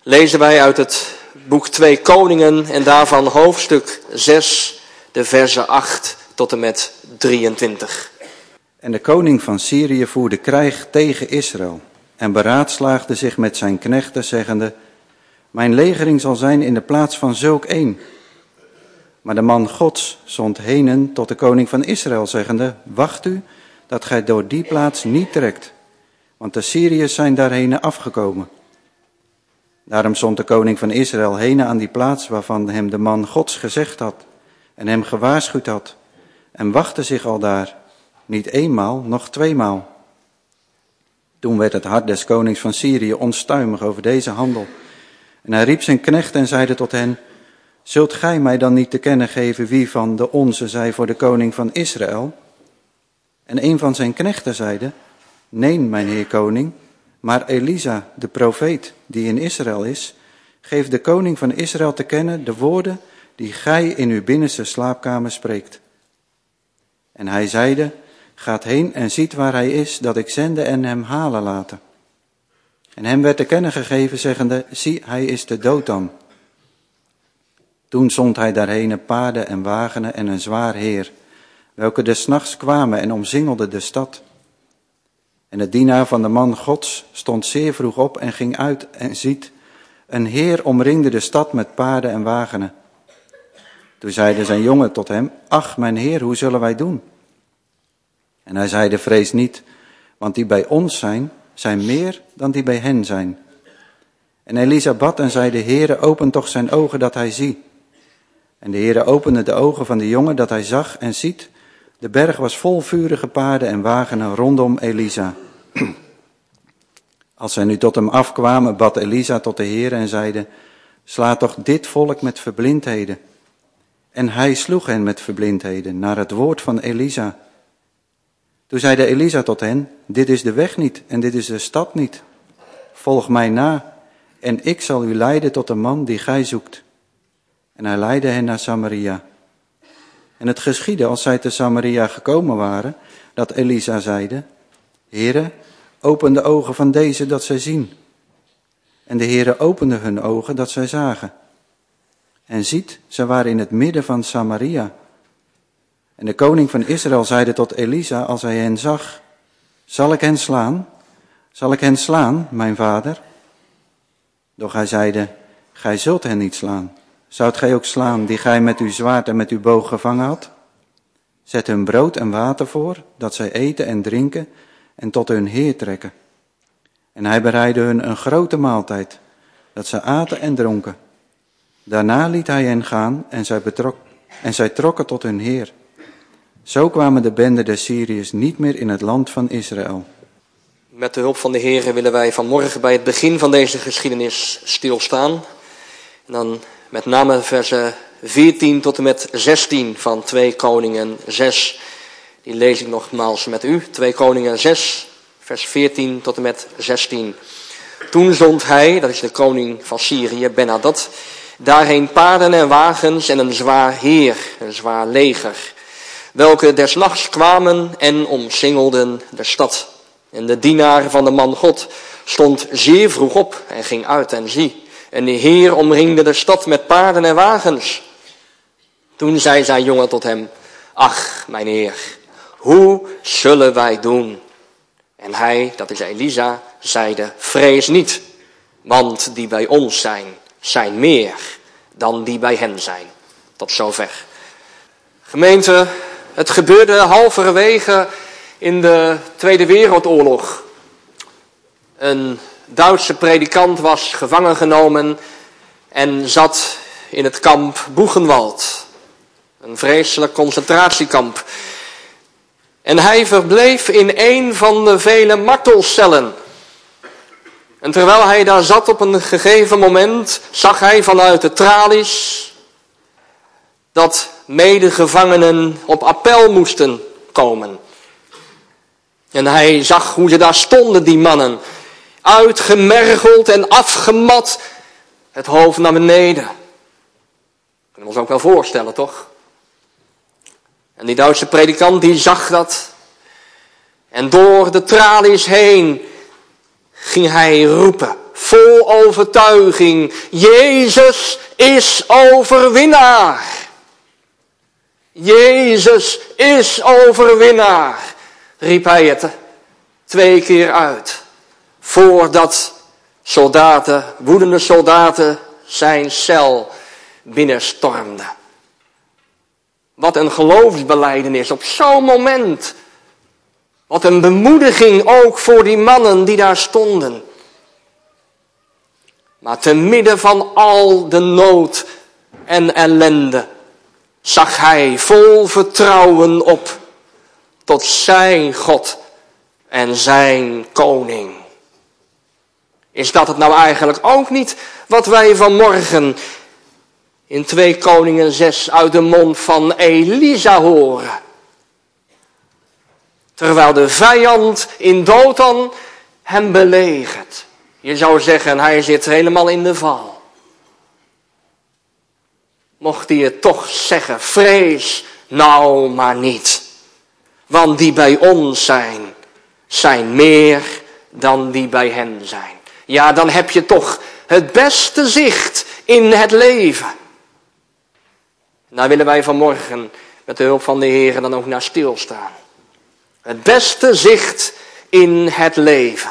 lezen wij uit het boek 2 Koningen en daarvan hoofdstuk 6, de versen 8 tot en met 23. En de koning van Syrië voerde krijg tegen Israël en beraadslaagde zich met zijn knechten, zeggende: mijn legering zal zijn in de plaats van zulk een. Maar de man Gods zond henen tot de koning van Israël, zeggende: wacht u, dat gij door die plaats niet trekt, want de Syriërs zijn daarheen afgekomen. Daarom zond de koning van Israël henen aan die plaats waarvan hem de man Gods gezegd had en hem gewaarschuwd had, en wachtte zich al daar, niet eenmaal, noch tweemaal. Toen werd het hart des konings van Syrië onstuimig over deze handel. En hij riep zijn knecht en zeide tot hen: zult gij mij dan niet te kennen geven wie van de onze zij voor de koning van Israël? En een van zijn knechten zeide: nee, mijn heer koning, maar Elisa, de profeet, die in Israël is, geeft de koning van Israël te kennen de woorden die gij in uw binnenste slaapkamer spreekt. En hij zeide: gaat heen en ziet waar hij is, dat ik zende en hem halen laten. En hem werd te kennen gegeven, zeggende: zie, hij is te Dothan. Toen zond hij daarheen paarden en wagenen en een zwaar heer, welke des nachts kwamen en omsingelden de stad. En de dienaar van de man Gods stond zeer vroeg op en ging uit en ziet, een heer omringde de stad met paarden en wagenen. Toen zeide zijn jongen tot hem: ach, mijn heer, hoe zullen wij doen? En hij zeide: vrees niet, want die bij ons zijn meer dan die bij hen zijn. En Elisa bad en zeide: Heere, open toch zijn ogen dat hij zie. En de Heere opende de ogen van de jongen dat hij zag en ziet, de berg was vol vurige paarden en wagenen rondom Elisa. Als zij nu tot hem afkwamen, bad Elisa tot de Heere en zeide: sla toch dit volk met verblindheden. En hij sloeg hen met verblindheden naar het woord van Elisa. Toen zeide Elisa tot hen: dit is de weg niet en dit is de stad niet. Volg mij na en ik zal u leiden tot de man die gij zoekt. En hij leidde hen naar Samaria. En het geschiedde als zij te Samaria gekomen waren, dat Elisa zeide: Heere, open de ogen van deze dat zij zien. En de Heere opende hun ogen dat zij zagen. En ziet, zij waren in het midden van Samaria. En de koning van Israël zeide tot Elisa als hij hen zag: zal ik hen slaan? Zal ik hen slaan, mijn vader? Doch hij zeide: gij zult hen niet slaan. Zoudt gij ook slaan die gij met uw zwaard en met uw boog gevangen had? Zet hun brood en water voor, dat zij eten en drinken en tot hun heer trekken. En hij bereidde hun een grote maaltijd, dat zij aten en dronken. Daarna liet hij hen gaan en zij trokken tot hun heer. Zo kwamen de benden der Syriërs niet meer in het land van Israël. Met de hulp van de Heer willen wij vanmorgen bij het begin van deze geschiedenis stilstaan. En dan met name versen 14 tot en met 16 van 2 Koningen 6. Die lees ik nogmaals met u. 2 Koningen 6, vers 14 tot en met 16. Toen zond hij, dat is de koning van Syrië, Ben-Hadad, daarheen paarden en wagens en een zwaar heer, een zwaar leger, welke des nachts kwamen en omsingelden de stad. En de dienaar van de man God stond zeer vroeg op en ging uit en zie, en de Heer omringde de stad met paarden en wagens. Toen zei zijn jongen tot hem: ach, mijn heer, hoe zullen wij doen? En hij, dat is Elisa, zeide: vrees niet, want die bij ons zijn meer dan die bij hen zijn. Tot zover. Gemeente, het gebeurde halverwege in de Tweede Wereldoorlog. Een Duitse predikant was gevangen genomen en zat in het kamp Buchenwald. Een vreselijk concentratiekamp. En hij verbleef in een van de vele martelcellen. En terwijl hij daar zat op een gegeven moment, zag hij vanuit de tralies dat medegevangenen op appel moesten komen. En hij zag hoe ze daar stonden, die mannen. Uitgemergeld en afgemat, het hoofd naar beneden. Kunnen we ons ook wel voorstellen, toch? En die Duitse predikant, die zag dat. En door de tralies heen ging hij roepen: vol overtuiging. Jezus is overwinnaar. Jezus is overwinnaar, riep hij het 2 keer uit. Voordat woedende soldaten zijn cel binnenstormden. Wat een geloofsbelijdenis op zo'n moment. Wat een bemoediging ook voor die mannen die daar stonden. Maar te midden van al de nood en ellende zag hij vol vertrouwen op tot zijn God en zijn koning. Is dat het nou eigenlijk ook niet wat wij vanmorgen in 2 Koningen 6 uit de mond van Elisa horen? Terwijl de vijand in Dothan hem belegert. Je zou zeggen, hij zit helemaal in de val. Mocht hij het toch zeggen, vrees nou maar niet. Want die bij ons zijn meer dan die bij hen zijn. Ja, dan heb je toch het beste zicht in het leven. Daar willen wij vanmorgen met de hulp van de Heer dan ook naar stilstaan. Het beste zicht in het leven.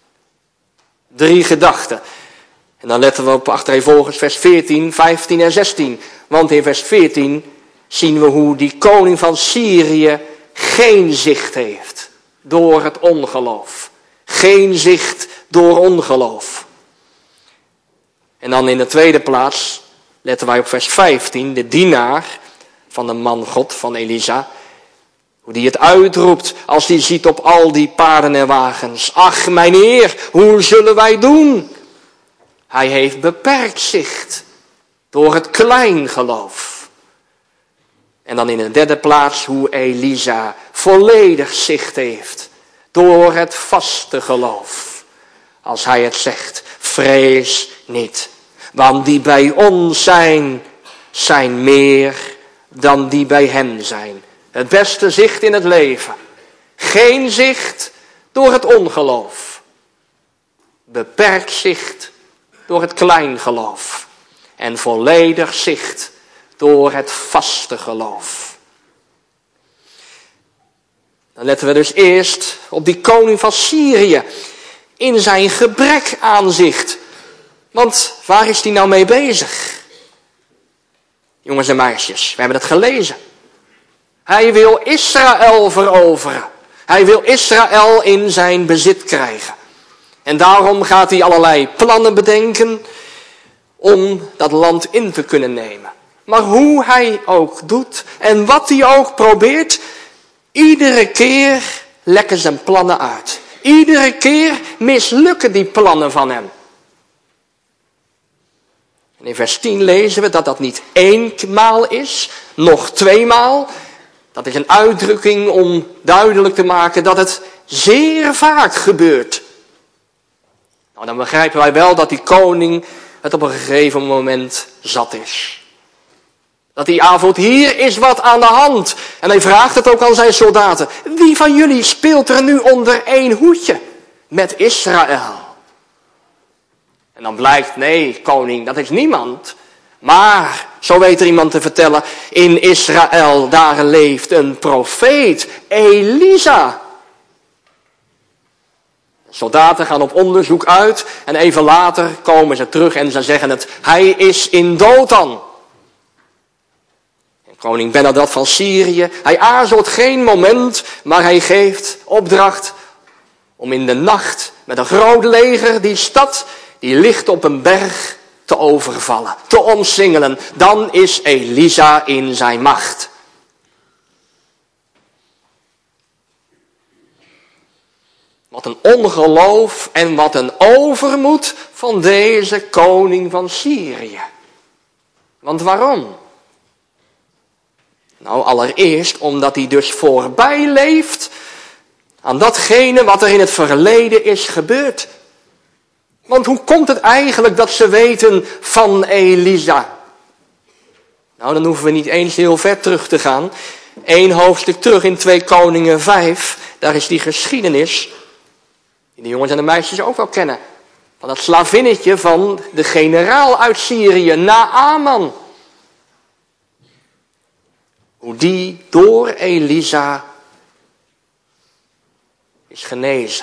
3 gedachten. En dan letten we op achtereenvolgens vers 14, 15 en 16. Want in vers 14 zien we hoe die koning van Syrië geen zicht heeft door het ongeloof. Geen zicht door ongeloof. En dan in de tweede plaats letten wij op vers 15, de dienaar van de man God, van Elisa. Hoe die het uitroept als hij ziet op al die paarden en wagens. Ach, mijn Heer, hoe zullen wij doen? Hij heeft beperkt zicht door het klein geloof. En dan in de derde plaats hoe Elisa volledig zicht heeft door het vaste geloof. Als hij het zegt, vrees niet. Want die bij ons zijn meer dan die bij hen zijn. Het beste zicht in het leven. Geen zicht door het ongeloof. Beperkt zicht door het klein geloof. En volledig zicht door het vaste geloof. Dan letten we dus eerst op die koning van Syrië. In zijn gebrek aan zicht. Want waar is hij nou mee bezig? Jongens en meisjes, we hebben het gelezen. Hij wil Israël veroveren. Hij wil Israël in zijn bezit krijgen. En daarom gaat hij allerlei plannen bedenken om dat land in te kunnen nemen. Maar hoe hij ook doet en wat hij ook probeert, iedere keer lekken zijn plannen uit. Iedere keer mislukken die plannen van hem. En in vers 10 lezen we dat dat niet 1 maal is, nog 2 maal. Dat is een uitdrukking om duidelijk te maken dat het zeer vaak gebeurt. Nou, dan begrijpen wij wel dat die koning het op een gegeven moment zat is. Dat die avond, hier is wat aan de hand. En hij vraagt het ook aan zijn soldaten. Wie van jullie speelt er nu onder 1 hoedje met Israël? En dan blijkt, nee, koning, dat is niemand. Maar, zo weet er iemand te vertellen, in Israël, daar leeft een profeet, Elisa. Soldaten gaan op onderzoek uit en even later komen ze terug en ze zeggen het, hij is in Dothan. En koning Benadad van Syrië, hij aarzelt geen moment, maar hij geeft opdracht om in de nacht met een groot leger die stad, die ligt op een berg, te overvallen, te omsingelen. Dan is Elisa in zijn macht. Wat een ongeloof en wat een overmoed van deze koning van Syrië. Want waarom? Nou, allereerst omdat hij dus voorbij leeft aan datgene wat er in het verleden is gebeurd. Want hoe komt het eigenlijk dat ze weten van Elisa? Nou, dan hoeven we niet eens heel ver terug te gaan. 1 hoofdstuk terug in 2 Koningen 5, daar is die geschiedenis, die de jongens en de meisjes ook wel kennen. Van dat slavinnetje van de generaal uit Syrië, Naaman. Hoe die door Elisa is genezen.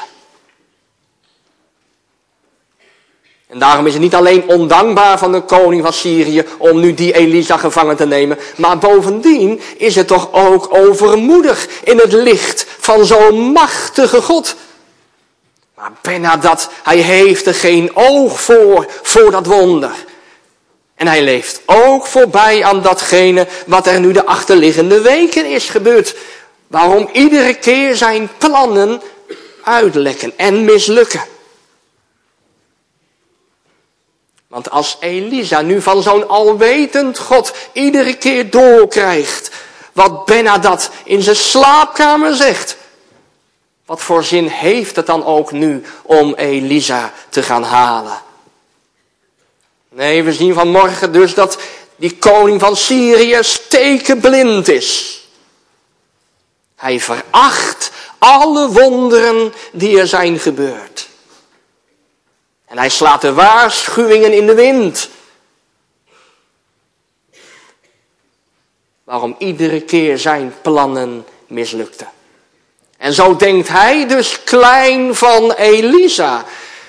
En daarom is het niet alleen ondankbaar van de koning van Syrië om nu die Elisa gevangen te nemen. Maar bovendien is het toch ook overmoedig in het licht van zo'n machtige God. Maar Ben-Hadad, hij heeft er geen oog voor dat wonder. En hij leeft ook voorbij aan datgene wat er nu de achterliggende weken is gebeurd. Waarom iedere keer zijn plannen uitlekken en mislukken. Want als Elisa nu van zo'n alwetend God iedere keer doorkrijgt wat Ben-Hadad in zijn slaapkamer zegt. Wat voor zin heeft het dan ook nu om Elisa te gaan halen? Nee, we zien vanmorgen dus dat die koning van Syrië stekenblind is. Hij veracht alle wonderen die er zijn gebeurd. En hij slaat de waarschuwingen in de wind. Waarom iedere keer zijn plannen mislukten. En zo denkt hij dus klein van Elisa.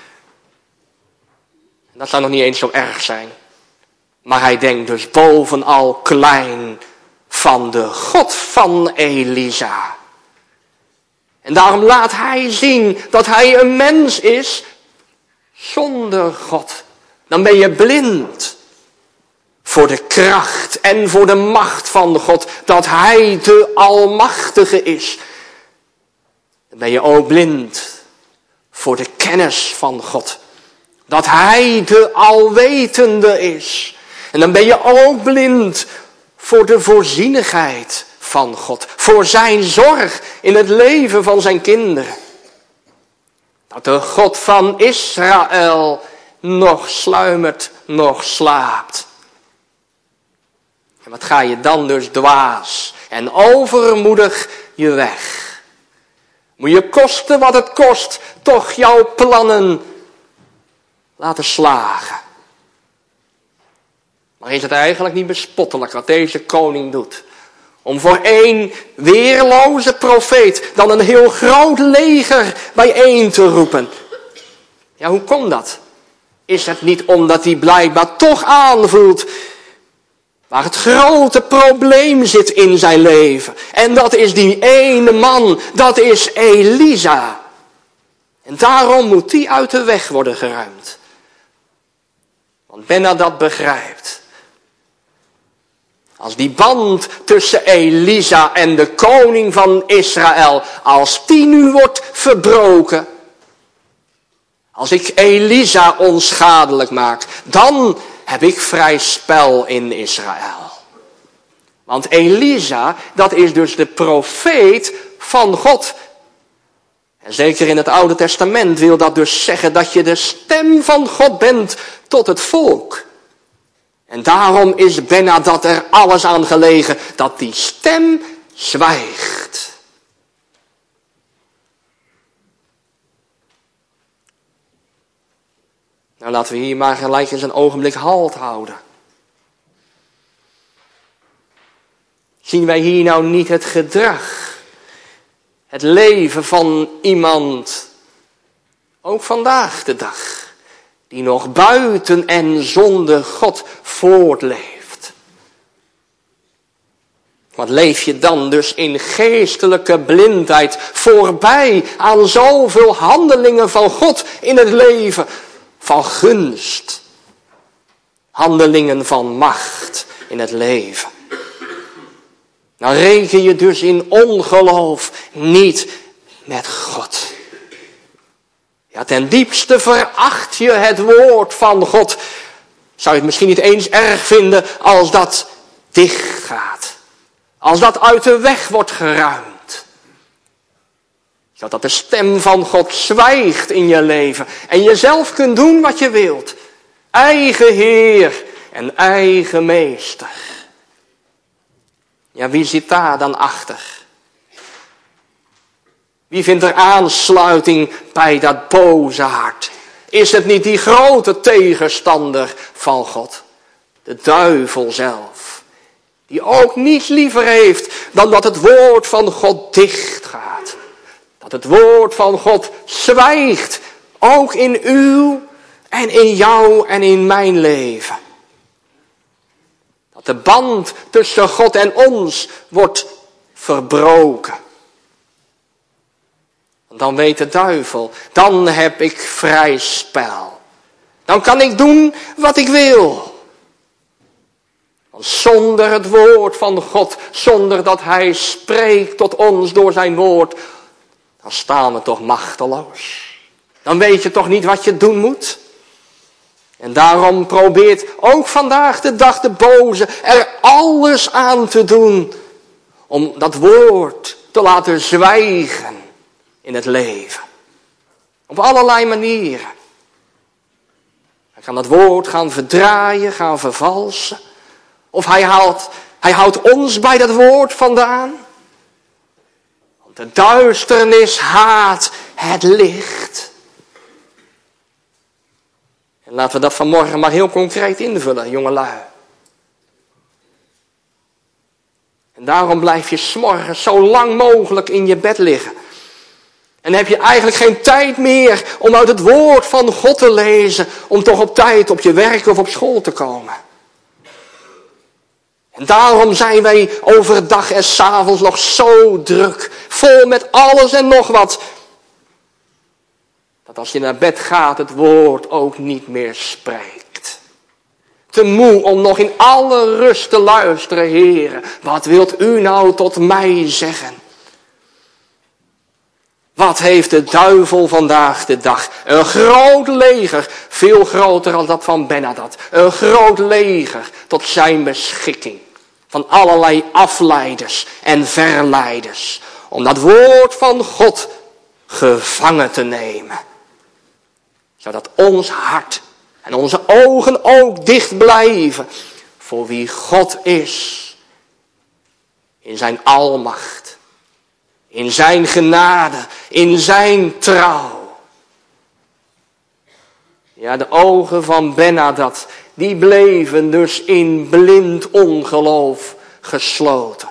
Dat zou nog niet eens zo erg zijn. Maar hij denkt dus bovenal klein van de God van Elisa. En daarom laat hij zien dat hij een mens is zonder God. Dan ben je blind voor de kracht en voor de macht van God. Dat hij de Almachtige is. Dan ben je ook blind voor de kennis van God. Dat hij de Alwetende is. En dan ben je ook blind voor de voorzienigheid van God. Voor zijn zorg in het leven van zijn kinderen. Dat de God van Israël nog sluimert, nog slaapt. En wat ga je dan dus dwaas en overmoedig je weg. Moet je kosten wat het kost, toch jouw plannen laten slagen. Maar is het eigenlijk niet bespottelijk wat deze koning doet? Om voor één weerloze profeet dan een heel groot leger bijeen te roepen. Ja, hoe kon dat? Is het niet omdat hij blijkbaar toch aanvoelt waar het grote probleem zit in zijn leven? En dat is die ene man, dat is Elisa. En daarom moet die uit de weg worden geruimd. Want Ben-Hadad begrijpt. Als die band tussen Elisa en de koning van Israël, als die nu wordt verbroken. Als ik Elisa onschadelijk maak, dan heb ik vrij spel in Israël. Want Elisa, dat is dus de profeet van God. En zeker in het Oude Testament wil dat dus zeggen dat je de stem van God bent tot het volk. En daarom is Ben-Hadad er alles aan gelegen dat die stem zwijgt. Nou, laten we hier maar gelijk eens een ogenblik halt houden. Zien wij hier nou niet het gedrag, het leven van iemand, ook vandaag de dag, die nog buiten en zonder God voortleeft? Wat leef je dan dus in geestelijke blindheid voorbij aan zoveel handelingen van God in het leven, van gunst, handelingen van macht in het leven. Dan reken je dus in ongeloof niet met God. Ja, ten diepste veracht je het woord van God. Zou je het misschien niet eens erg vinden als dat dicht gaat. Als dat uit de weg wordt geruimd. Zodat de stem van God zwijgt in je leven. En je zelf kunt doen wat je wilt. Eigen Heer en eigen Meester. Ja, wie zit daar dan achter? Wie vindt er aansluiting bij dat boze hart? Is het niet die grote tegenstander van God? De duivel zelf. Die ook niets liever heeft dan dat het woord van God dicht gaat. Dat het woord van God zwijgt. Ook in uw en in jou en in mijn leven. Dat de band tussen God en ons wordt verbroken. Dan weet de duivel, dan heb ik vrij spel. Dan kan ik doen wat ik wil. Want zonder het woord van God, zonder dat hij spreekt tot ons door zijn woord, dan staan we toch machteloos. Dan weet je toch niet wat je doen moet. En daarom probeert ook vandaag de dag de boze er alles aan te doen om dat woord te laten zwijgen in het leven. Op allerlei manieren. Hij kan dat woord gaan verdraaien, gaan vervalsen. Of hij houdt ons bij dat woord vandaan. Want de duisternis haat het licht. En laten we dat vanmorgen maar heel concreet invullen, jongelui. En daarom blijf je 's morgens zo lang mogelijk in je bed liggen. En heb je eigenlijk geen tijd meer om uit het woord van God te lezen, om toch op tijd op je werk of op school te komen. En daarom zijn wij overdag en 's avonds nog zo druk, vol met alles en nog wat, dat als je naar bed gaat het woord ook niet meer spreekt. Te moe om nog in alle rust te luisteren, Heere. Wat wilt u nou tot mij zeggen? Wat heeft de duivel vandaag de dag? Een groot leger, veel groter dan dat van Ben-Hadad. Een groot leger tot zijn beschikking. Van allerlei afleiders en verleiders. Om dat woord van God gevangen te nemen. Zodat ons hart en onze ogen ook dicht blijven voor wie God is. In zijn almacht. In zijn genade, in zijn trouw. Ja, de ogen van Ben-Hadad, die bleven dus in blind ongeloof gesloten.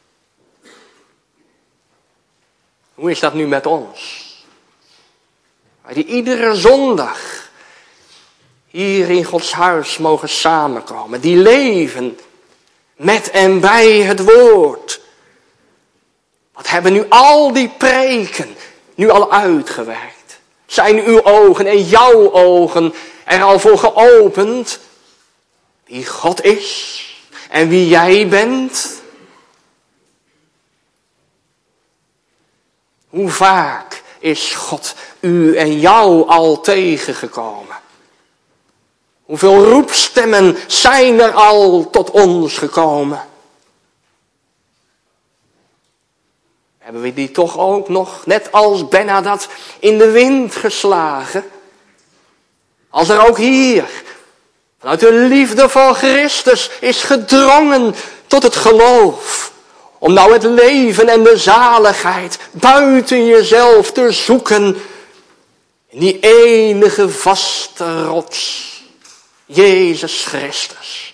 Hoe is dat nu met ons? Wij die iedere zondag hier in Gods huis mogen samenkomen. Die leven met en bij het woord. Wat hebben nu al die preken nu al uitgewerkt? Zijn uw ogen en jouw ogen er al voor geopend? Wie God is en wie jij bent? Hoe vaak is God u en jou al tegengekomen? Hoeveel roepstemmen zijn er al tot ons gekomen? Hebben we die toch ook nog, net als Ben-Hadad, in de wind geslagen? Als er ook hier, vanuit de liefde van Christus, is gedrongen tot het geloof. Om nou het leven en de zaligheid buiten jezelf te zoeken. In die enige vaste rots, Jezus Christus.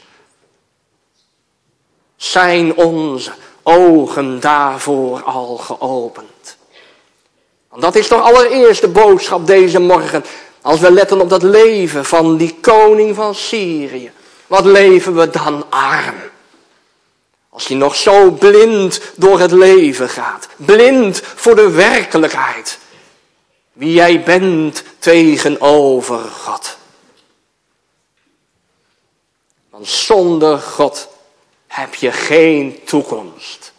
Zijn onze ogen daarvoor al geopend. Want dat is toch allereerst de boodschap deze morgen. Als we letten op dat leven van die koning van Syrië. Wat leven we dan arm. Als je nog zo blind door het leven gaat. Blind voor de werkelijkheid. Wie jij bent tegenover God. Want zonder God heb je geen toekomst.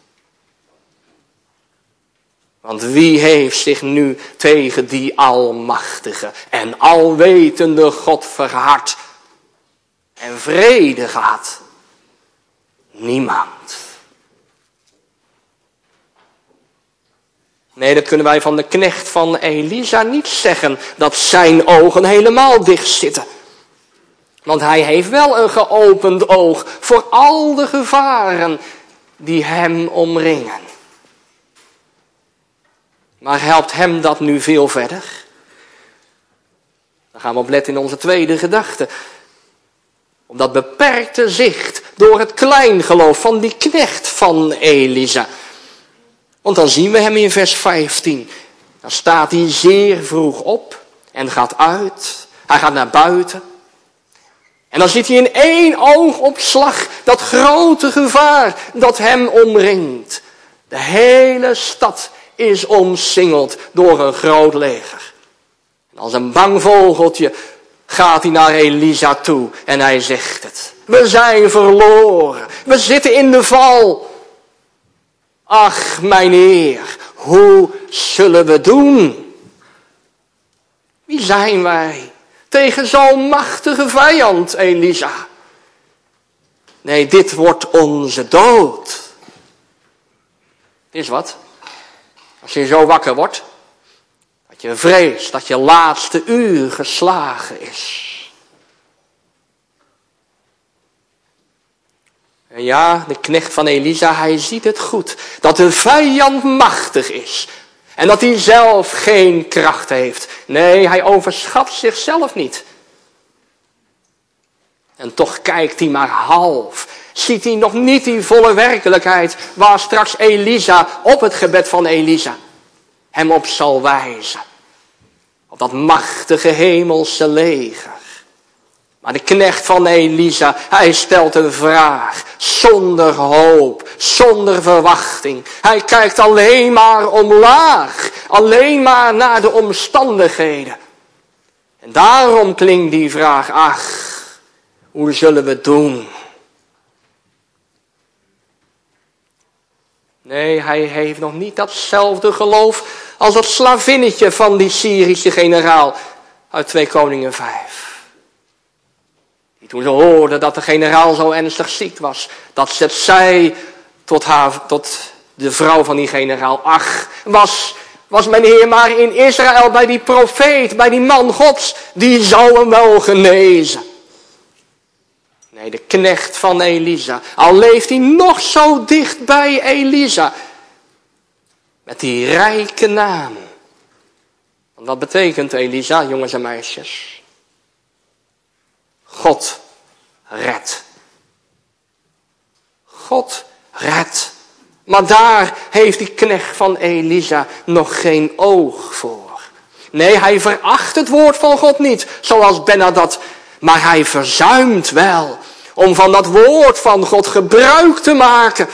Want wie heeft zich nu tegen die almachtige en alwetende God verhard en vrede gehad? Niemand. Nee, dat kunnen wij van de knecht van Elisa niet zeggen, dat zijn ogen helemaal dicht zitten. Want hij heeft wel een geopend oog voor al de gevaren die hem omringen. Maar helpt hem dat nu veel verder? Dan gaan we op letten in onze tweede gedachte. Op dat beperkte zicht door het kleingeloof van die knecht van Elisa. Want dan zien we hem in vers 15. Dan staat hij zeer vroeg op en gaat uit. Hij gaat naar buiten. En dan ziet hij in 1 oogopslag dat grote gevaar dat hem omringt. De hele stad is omsingeld door een groot leger. En als een bang vogeltje gaat hij naar Elisa toe en hij zegt het. We zijn verloren. We zitten in de val. Ach, mijn Heer, hoe zullen we doen? Wie zijn wij tegen zo'n machtige vijand, Elisa? Nee, dit wordt onze dood. Het is wat. Als je zo wakker wordt, dat je vreest dat je laatste uur geslagen is. En ja, de knecht van Elisa, hij ziet het goed. Dat de vijand machtig is. En dat hij zelf geen kracht heeft. Nee, hij overschat zichzelf niet. En toch kijkt hij maar half. Ziet hij nog niet die volle werkelijkheid waar straks Elisa op het gebed van Elisa hem op zal wijzen. Op dat machtige hemelse leger. Maar de knecht van Elisa, hij stelt een vraag. Zonder hoop, zonder verwachting. Hij kijkt alleen maar omlaag. Alleen maar naar de omstandigheden. En daarom klinkt die vraag, ach, hoe zullen we het doen? Nee, hij heeft nog niet datzelfde geloof als dat slavinnetje van die Syrische generaal uit 2 Koningen 5. Die toen ze hoorden dat de generaal zo ernstig ziek was, dat ze het zei tot de vrouw van die generaal. Ach, was mijn Heer maar in Israël bij die profeet, bij die man Gods, die zou hem wel genezen. Nee, de knecht van Elisa, al leeft hij nog zo dicht bij Elisa, met die rijke naam. Want wat betekent Elisa, jongens en meisjes? God redt. God redt. Maar daar heeft die knecht van Elisa nog geen oog voor. Nee, hij veracht het woord van God niet, zoals Ben-Hadad. Maar hij verzuimt wel om van dat woord van God gebruik te maken.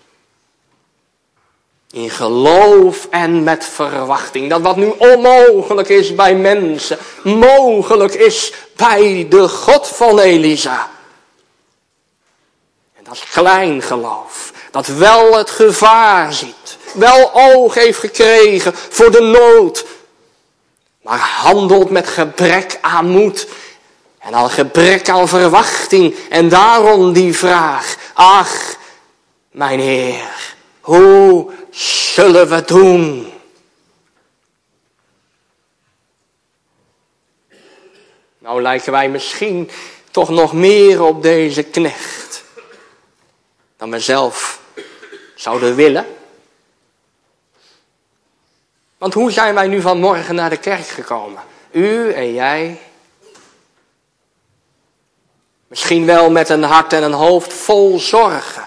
In geloof en met verwachting. Dat wat nu onmogelijk is bij mensen, mogelijk is bij de God van Elisa. En dat is klein geloof. Dat wel het gevaar ziet. Wel oog heeft gekregen voor de nood. Maar handelt met gebrek aan moed. En al gebrek aan verwachting. En daarom die vraag. Ach, mijn Heer, hoe zullen we doen? Nou lijken wij misschien toch nog meer op deze knecht dan we zelf zouden willen. Want hoe zijn wij nu vanmorgen naar de kerk gekomen? U en jij. Misschien wel met een hart en een hoofd vol zorgen.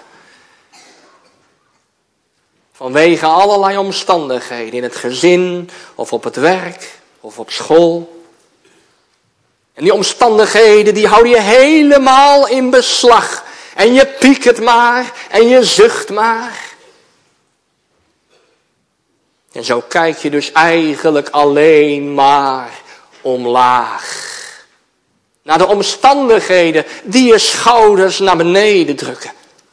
Vanwege allerlei omstandigheden in het gezin of op het werk of op school. En die omstandigheden die houden je helemaal in beslag. En je piekert maar en je zucht maar. En zo kijk je dus eigenlijk alleen maar omlaag. Naar de omstandigheden die je schouders naar beneden drukken.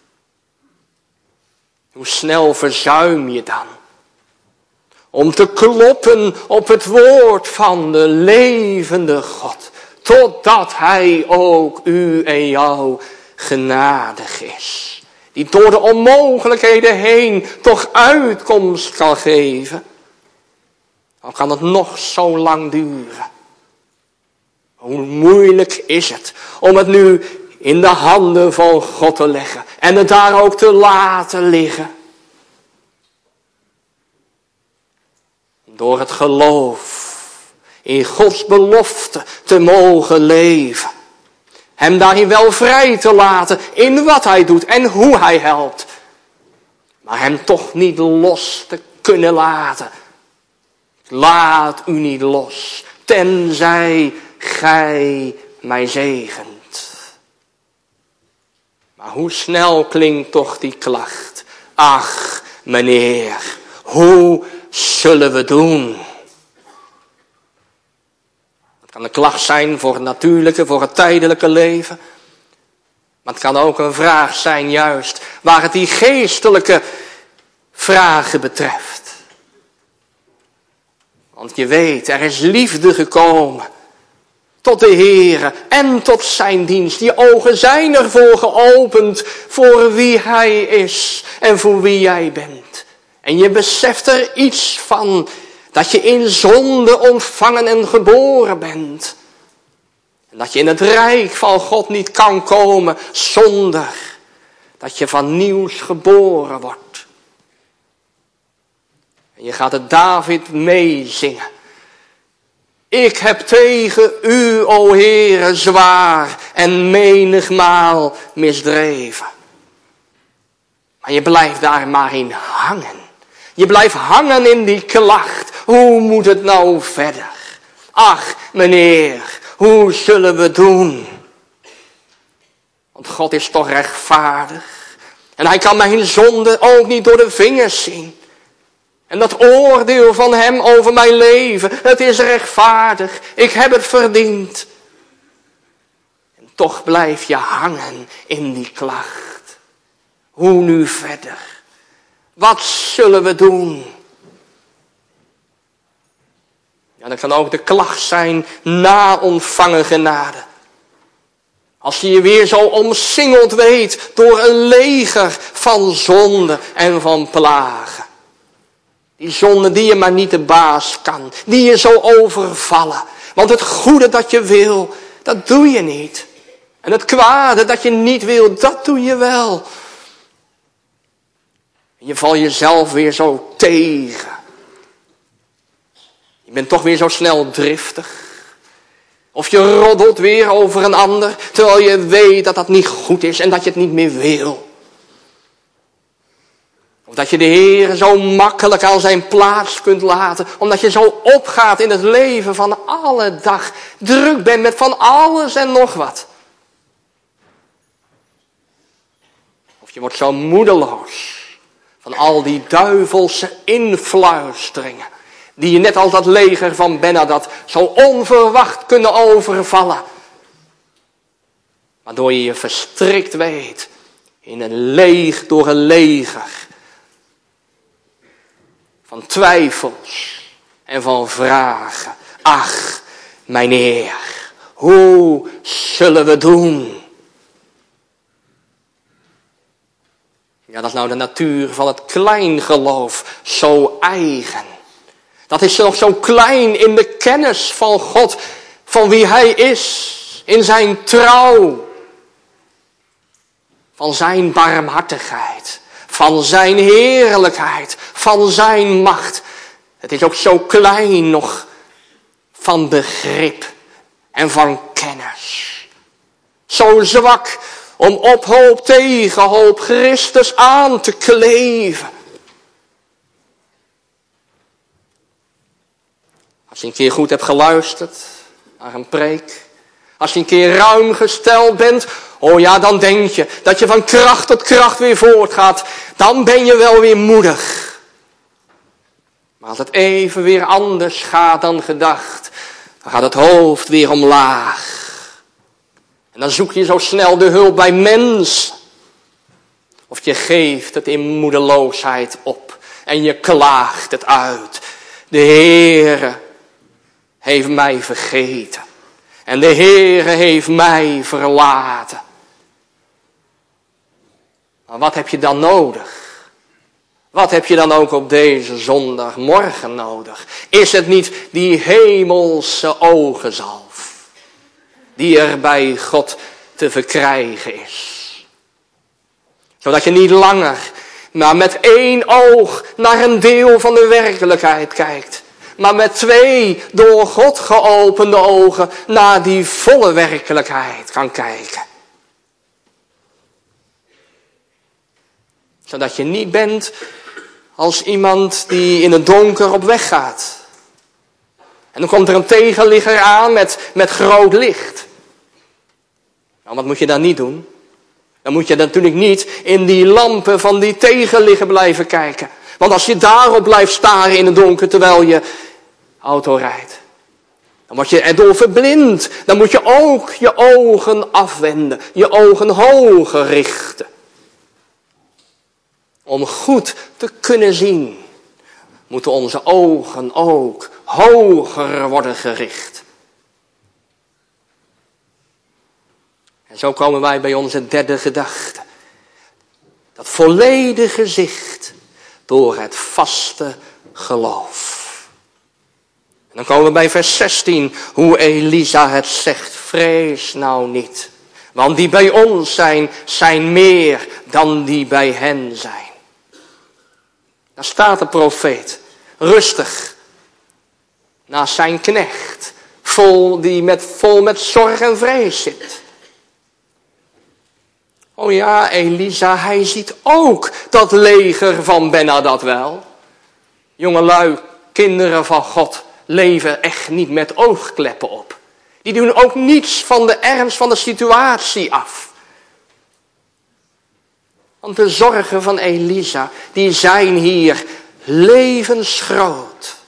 Hoe snel verzuim je dan om te kloppen op het woord van de levende God. Totdat hij ook u en jou genadig is. Die door de onmogelijkheden heen toch uitkomst kan geven. Dan kan het nog zo lang duren. Hoe moeilijk is het om het nu in de handen van God te leggen. En het daar ook te laten liggen. Door het geloof in Gods belofte te mogen leven. Hem daarin wel vrij te laten in wat hij doet en hoe hij helpt. Maar hem toch niet los te kunnen laten. Laat u niet los, tenzij gij mij zegent. Maar hoe snel klinkt toch die klacht. Ach, meneer, hoe zullen we doen? Het kan een klacht zijn voor het natuurlijke, voor het tijdelijke leven. Maar het kan ook een vraag zijn juist waar het die geestelijke vragen betreft. Want je weet, er is liefde gekomen tot de Heere en tot zijn dienst. Je ogen zijn ervoor geopend voor wie hij is en voor wie jij bent. En je beseft er iets van dat je in zonde ontvangen en geboren bent. En dat je in het rijk van God niet kan komen zonder dat je van nieuws geboren wordt. En je gaat het David meezingen. Ik heb tegen u, o Heere, zwaar en menigmaal misdreven. Maar je blijft daar maar in hangen. Je blijft hangen in die klacht. Hoe moet het nou verder? Ach, meneer, hoe zullen we doen? Want God is toch rechtvaardig. En hij kan mijn zonde ook niet door de vingers zien. En dat oordeel van hem over mijn leven, het is rechtvaardig. Ik heb het verdiend. En toch blijf je hangen in die klacht. Hoe nu verder? Wat zullen we doen? Ja, dat kan ook de klacht zijn na ontvangen genade. Als je je weer zo omsingeld weet door een leger van zonde en van plagen. Die zonde die je maar niet de baas kan. Die je zo overvallen. Want het goede dat je wil, dat doe je niet. En het kwade dat je niet wil, dat doe je wel. Je valt jezelf weer zo tegen. Je bent toch weer zo snel driftig. Of je roddelt weer over een ander, terwijl je weet dat dat niet goed is en dat je het niet meer wil. Of dat je de Heer zo makkelijk aan zijn plaats kunt laten, omdat je zo opgaat in het leven van alle dag. Druk bent met van alles en nog wat. Of je wordt zo moedeloos van al die duivelse influisteringen. Die je net als dat leger van Ben-Hadad zo onverwacht kunnen overvallen. Waardoor je je verstrikt weet in door een leger. Van twijfels en van vragen. Ach, mijn Heer, hoe zullen we doen? Ja, dat is nou de natuur van het kleingeloof, zo eigen. Dat is nog zo klein in de kennis van God, van wie hij is, in zijn trouw, van zijn barmhartigheid, van zijn heerlijkheid, van zijn macht. Het is ook zo klein nog van begrip en van kennis. Zo zwak om op hoop tegen hoop Christus aan te kleven. Als je een keer goed hebt geluisterd naar een preek. Als je een keer ruim gesteld bent. Oh ja, dan denk je dat je van kracht tot kracht weer voortgaat. Dan ben je wel weer moedig. Maar als het even weer anders gaat dan gedacht. Dan gaat het hoofd weer omlaag. En dan zoek je zo snel de hulp bij mensen. Of je geeft het in moedeloosheid op. En je klaagt het uit. De Heere heeft mij vergeten. En de Heere heeft mij verlaten. Maar wat heb je dan nodig? Wat heb je dan ook op deze zondagmorgen nodig? Is het niet die hemelse ogenzalf die er bij God te verkrijgen is? Zodat je niet langer maar met één oog naar een deel van de werkelijkheid kijkt. maar met 2 door God geopende ogen naar die volle werkelijkheid kan kijken. Zodat je niet bent als iemand die in het donker op weg gaat. En dan komt er een tegenligger aan met groot licht. Nou, wat moet je dan niet doen? Dan moet je natuurlijk niet in die lampen van die tegenligger blijven kijken. Want als je daarop blijft staren in het donker terwijl je auto rijdt, dan word je erdoor verblind. Dan moet je ook je ogen afwenden, je ogen hoger richten. Om goed te kunnen zien, moeten onze ogen ook hoger worden gericht. En zo komen wij bij onze derde gedachte. Dat volledige zicht door het vaste geloof. En dan komen we bij vers 16, hoe Elisa het zegt. Vrees nou niet, want die bij ons zijn meer dan die bij hen zijn. Daar staat de profeet, rustig, naast zijn knecht, vol met zorg en vrees zit. Oh ja, Elisa, hij ziet ook dat leger van Ben-Hadad wel. Jongelui, kinderen van God, leven echt niet met oogkleppen op. Die doen ook niets van de ernst van de situatie af. Want de zorgen van Elisa, die zijn hier levensgroot.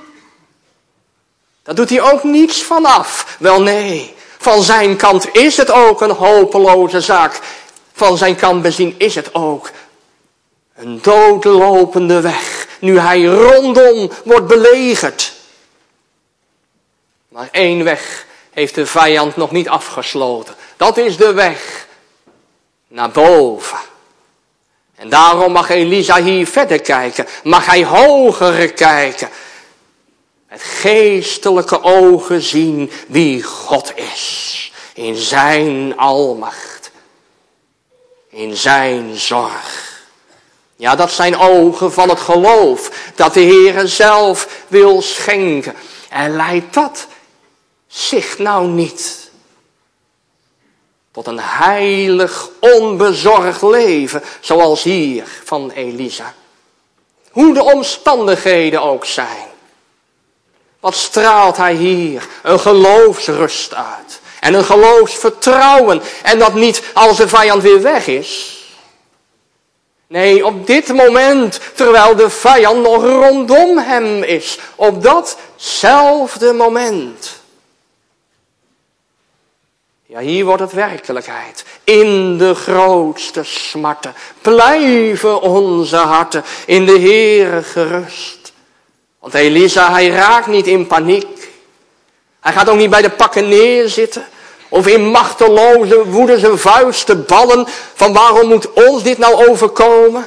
Daar doet hij ook niets van af. Wel nee, van zijn kant is het ook een hopeloze zaak. Van zijn kant bezien is het ook een doodlopende weg. Nu hij rondom wordt belegerd. Maar 1 weg heeft de vijand nog niet afgesloten. Dat is de weg naar boven. En daarom mag Elisa hier verder kijken. Mag hij hoger kijken. Met geestelijke ogen zien wie God is. In zijn almacht. In zijn zorg. Ja, dat zijn ogen van het geloof. Dat de Heere zelf wil schenken. En leidt dat zich nou niet tot een heilig, onbezorgd leven, zoals hier van Elisa. Hoe de omstandigheden ook zijn. Wat straalt hij hier? Een geloofsrust uit. En een geloofsvertrouwen. En dat niet als de vijand weer weg is. Nee, op dit moment, terwijl de vijand nog rondom hem is. Op datzelfde moment. Ja, hier wordt het werkelijkheid. In de grootste smarten blijven onze harten in de Heere gerust. Want Elisa, hij raakt niet in paniek. Hij gaat ook niet bij de pakken neerzitten. Of in machteloze woede zijn vuisten ballen. Van waarom moet ons dit nou overkomen?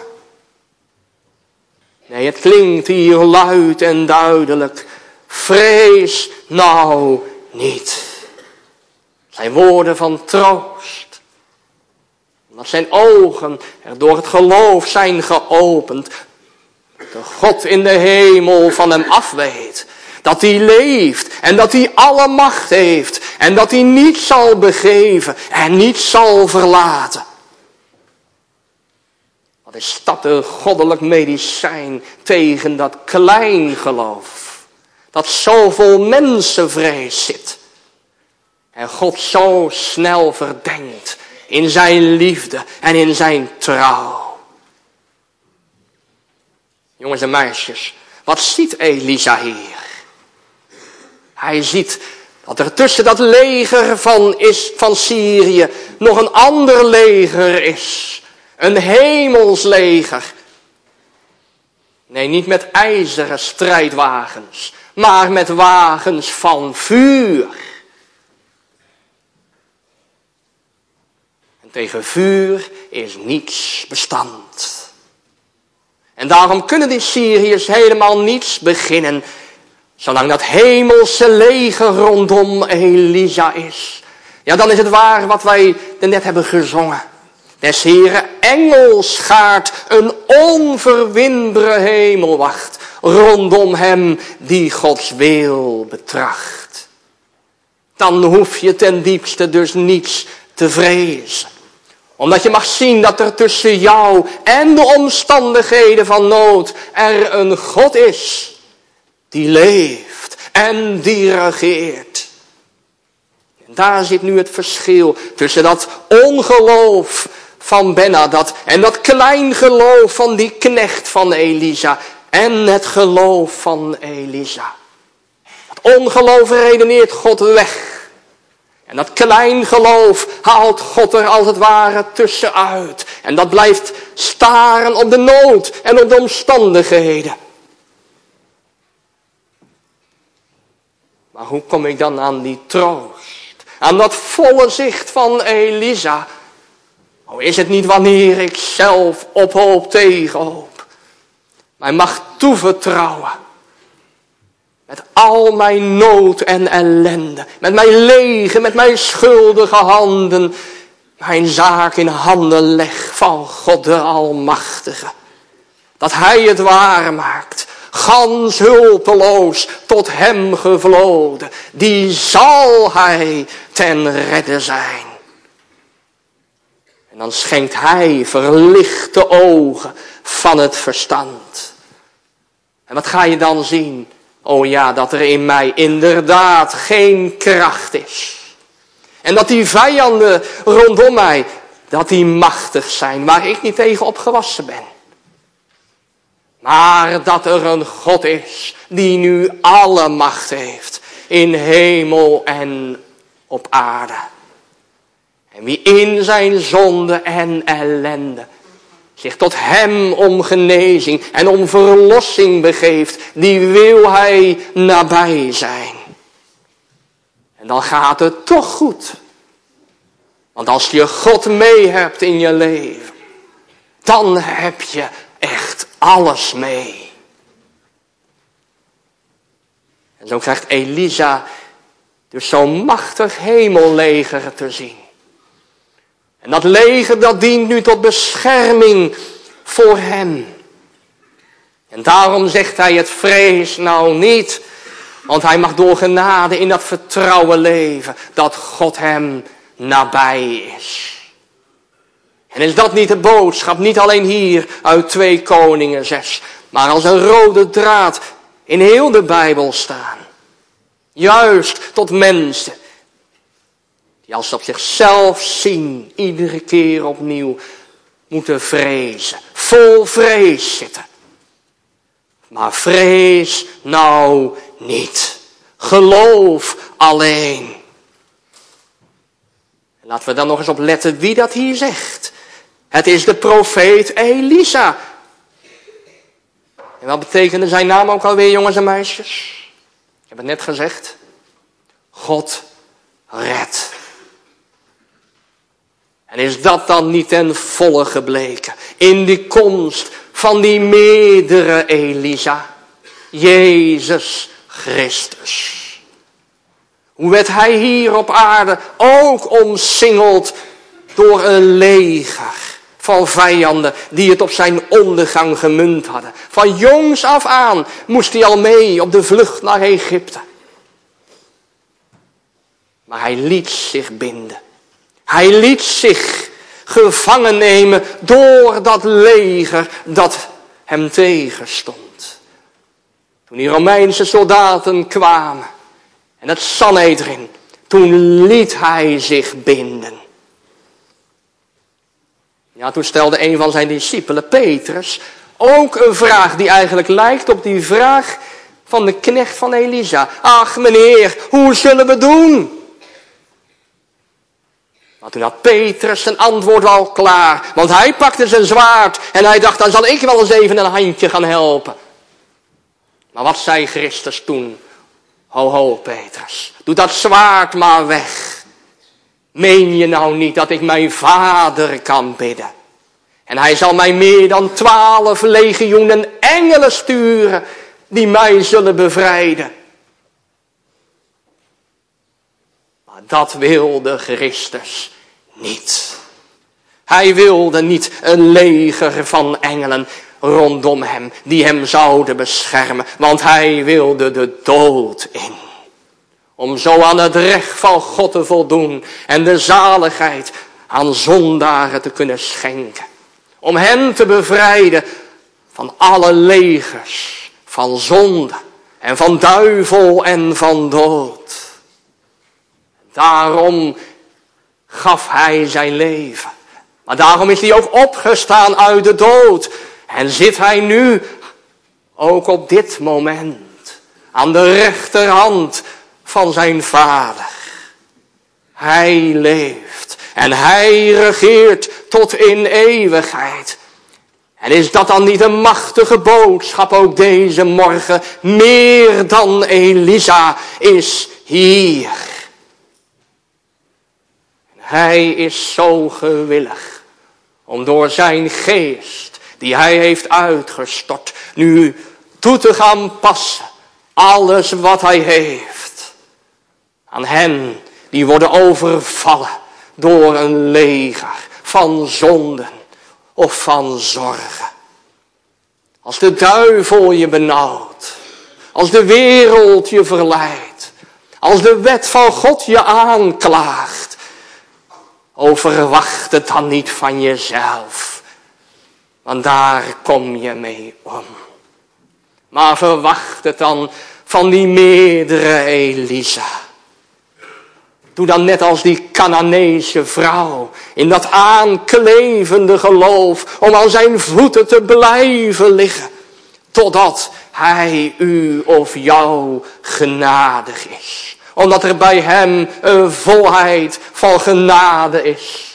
Nee, het klinkt hier luid en duidelijk. Vrees nou niet. Zijn woorden van troost. Omdat zijn ogen er door het geloof zijn geopend. De God in de hemel van hem afweet. Dat hij leeft en dat hij alle macht heeft. En dat hij niet zal begeven en niet zal verlaten. Wat is dat een goddelijk medicijn tegen dat klein geloof. Dat zo vol mensenvrees zit. En God zo snel verdenkt in zijn liefde en in zijn trouw. Jongens en meisjes, wat ziet Elisa hier? Hij ziet dat er tussen dat leger van Syrië nog een ander leger is. Een hemels leger. Nee, niet met ijzeren strijdwagens, maar met wagens van vuur. En tegen vuur is niets bestand. En daarom kunnen die Syriërs helemaal niets beginnen, zolang dat hemelse leger rondom Elisa is. Ja, dan is het waar wat wij net hebben gezongen. Des Heere engelsschaar een onverwinbare hemelwacht rondom hem die Gods wil betracht. Dan hoef je ten diepste dus niets te vrezen. Omdat je mag zien dat er tussen jou en de omstandigheden van nood er een God is die leeft en die regeert. En daar zit nu het verschil tussen dat ongeloof van Ben-Hadad en dat klein geloof van die knecht van Elisa en het geloof van Elisa. Dat ongeloof redeneert God weg. En dat klein geloof haalt God er als het ware tussenuit. En dat blijft staren op de nood en op de omstandigheden. Maar hoe kom ik dan aan die troost? Aan dat volle zicht van Elisa? Oh, is het niet wanneer ik zelf op hoop tegen hoop? Mij mag toevertrouwen. Met al mijn nood en ellende. Met mijn lege, met mijn schuldige handen. Mijn zaak in handen leg van God de Almachtige. Dat hij het waar maakt. Gans hulpeloos tot hem gevloden. Die zal hij ten redde zijn. En dan schenkt hij verlichte ogen van het verstand. En wat ga je dan zien? Oh ja, dat er in mij inderdaad geen kracht is. En dat die vijanden rondom mij, dat die machtig zijn, waar ik niet tegen opgewassen ben. Maar dat er een God is, die nu alle macht heeft, in hemel en op aarde. En wie in zijn zonde en ellende zich tot hem om genezing en om verlossing begeeft, die wil hij nabij zijn. En dan gaat het toch goed. Want als je God mee hebt in je leven, dan heb je echt alles mee. En zo krijgt Elisa dus zo'n machtig hemelleger te zien. En dat leger dat dient nu tot bescherming voor hem. En daarom zegt hij het vrees nou niet. Want hij mag door genade in dat vertrouwen leven. Dat God hem nabij is. En is dat niet de boodschap? Niet alleen hier uit 2 Koningen 6. Maar als een rode draad in heel de Bijbel staan. Juist tot mensen. Die als ze op zichzelf zien, iedere keer opnieuw moeten vrezen. Vol vrees zitten. Maar vrees nou niet. Geloof alleen. En laten we dan nog eens op letten wie dat hier zegt. Het is de profeet Elisa. En wat betekende zijn naam ook alweer, jongens en meisjes? Ik heb het net gezegd. God redt. En is dat dan niet ten volle gebleken in die komst van die meerdere Elisa? Jezus Christus. Hoe werd hij hier op aarde ook omsingeld door een leger van vijanden die het op zijn ondergang gemunt hadden. Van jongs af aan moest hij al mee op de vlucht naar Egypte. Maar hij liet zich binden. Hij liet zich gevangen nemen door dat leger dat hem tegenstond. Toen die Romeinse soldaten kwamen en het Sanhedrin, toen liet hij zich binden. Ja, toen stelde een van zijn discipelen, Petrus, ook een vraag die eigenlijk lijkt op die vraag van de knecht van Elisa. Ach meneer, hoe zullen we doen? Maar toen had Petrus zijn antwoord al klaar. Want hij pakte zijn zwaard en hij dacht, dan zal ik wel eens even een handje gaan helpen. Maar wat zei Christus toen? Ho, ho, Petrus, doe dat zwaard maar weg. Meen je nou niet dat ik mijn vader kan bidden? En hij zal mij meer dan 12 legioenen engelen sturen die mij zullen bevrijden. Maar dat wilde Christus niet. Hij wilde niet een leger van engelen rondom hem die hem zouden beschermen. Want hij wilde de dood in. Om zo aan het recht van God te voldoen en de zaligheid aan zondaren te kunnen schenken. Om hen te bevrijden van alle legers, van zonde en van duivel en van dood. Daarom gaf hij zijn leven. Maar daarom is hij ook opgestaan uit de dood. En zit hij nu, ook op dit moment, aan de rechterhand van zijn Vader. Hij leeft en hij regeert tot in eeuwigheid. En is dat dan niet een machtige boodschap ook deze morgen? Meer dan Elisa is hier. Hij is zo gewillig om door zijn geest, die hij heeft uitgestort, nu toe te gaan passen. Alles wat hij heeft. Aan hen die worden overvallen door een leger van zonden of van zorgen. Als de duivel je benauwt. Als de wereld je verleidt. Als de wet van God je aanklaagt. Verwacht het dan niet van jezelf. Want daar kom je mee om. Maar verwacht het dan van die meerdere Elisa. Doe dan net als die Canaanese vrouw. In dat aanklevende geloof. Om aan zijn voeten te blijven liggen. Totdat hij u of jou genadig is. Omdat er bij hem een volheid van genade is.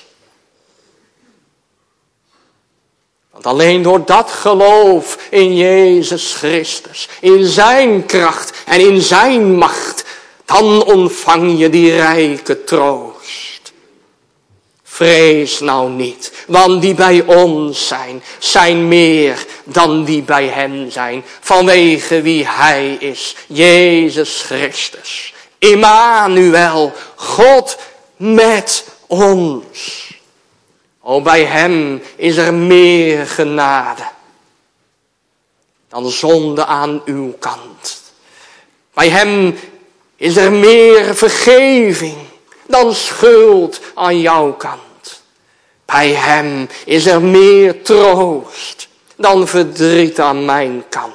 Want alleen door dat geloof in Jezus Christus, in zijn kracht en in zijn macht, dan ontvang je die rijke troost. Vrees nou niet, want die bij ons zijn meer dan die bij hen zijn, vanwege wie hij is, Jezus Christus. Immanuel, God met ons. Bij hem is er meer genade dan zonde aan uw kant. Bij hem is er meer vergeving dan schuld aan jouw kant. Bij hem is er meer troost dan verdriet aan mijn kant.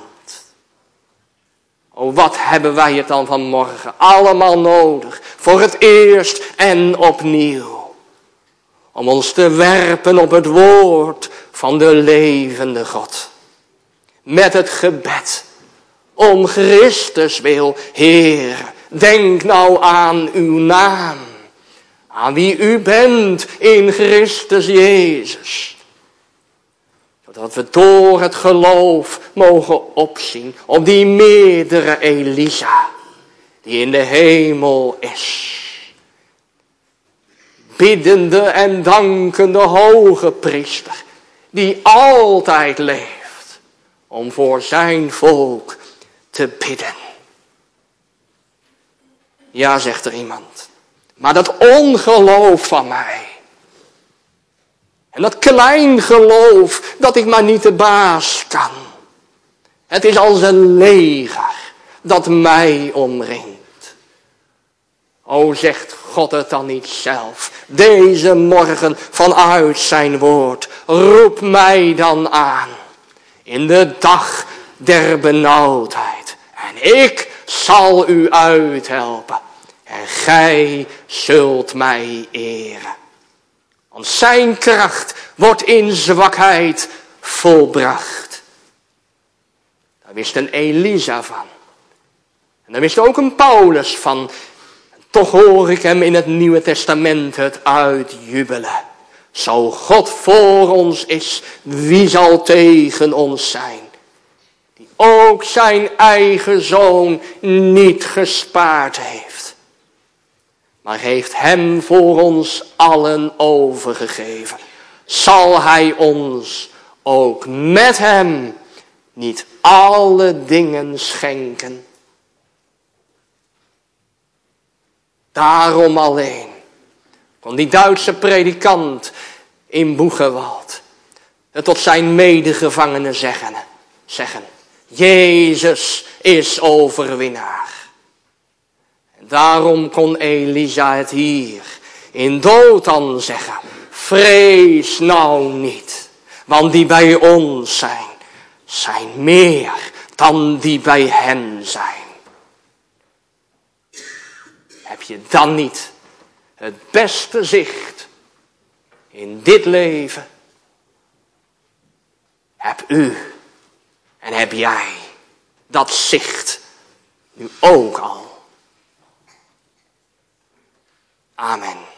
Wat hebben wij het dan vanmorgen allemaal nodig, voor het eerst en opnieuw. Om ons te werpen op het woord van de levende God. Met het gebed, om Christus wil, Heer, denk nou aan uw naam. Aan wie u bent in Christus Jezus. Zodat we door het geloof mogen opzien op die meerdere Elisa, die in de hemel is. Biddende en dankende hoge priester, die altijd leeft om voor zijn volk te bidden. Ja, zegt er iemand, maar dat ongeloof van mij, en dat klein geloof dat ik maar niet de baas kan. Het is als een leger dat mij omringt. Zegt God het dan niet zelf, deze morgen vanuit zijn woord. Roep mij dan aan in de dag der benauwdheid. En ik zal u uithelpen. En gij zult mij eren. Want zijn kracht wordt in zwakheid volbracht. Daar wist een Elisa van. En daar wist ook een Paulus van. Toch hoor ik hem in het Nieuwe Testament het uitjubelen. Zo God voor ons is, wie zal tegen ons zijn? Die ook zijn eigen zoon niet gespaard heeft. Maar heeft hem voor ons allen overgegeven. Zal hij ons ook met hem niet alle dingen schenken? Daarom alleen kon die Duitse predikant in Boegewald tot zijn medegevangenen zeggen. Jezus is overwinnaar. En daarom kon Elisa het hier in Dothan zeggen. Vrees nou niet, want die bij ons zijn meer dan die bij hen zijn. Heb je dan niet het beste zicht in dit leven? Heb u en heb jij dat zicht nu ook al? Amen.